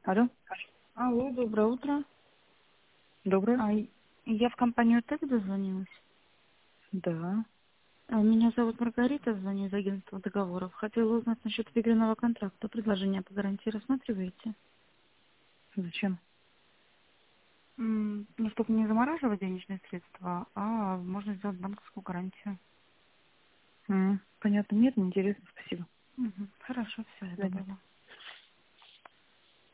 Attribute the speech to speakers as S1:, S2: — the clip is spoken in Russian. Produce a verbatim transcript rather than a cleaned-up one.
S1: Алло,
S2: Алло, доброе утро.
S1: доброе.
S2: А, я в компанию ТЭК дозвонилась.
S1: Да.
S2: А, Меня зовут Маргарита, звоню из агентства договоров. Хотела узнать насчет выигранного контракта. Предложение по гарантии рассматриваете?
S1: Зачем?
S2: М, Ну, чтобы не замораживать денежные средства, а можно сделать банковскую гарантию.
S1: М, Понятно. Нет, неинтересно. Спасибо.
S2: Мгм. Хорошо,
S1: До
S2: всего
S1: свидания.
S2: доброго.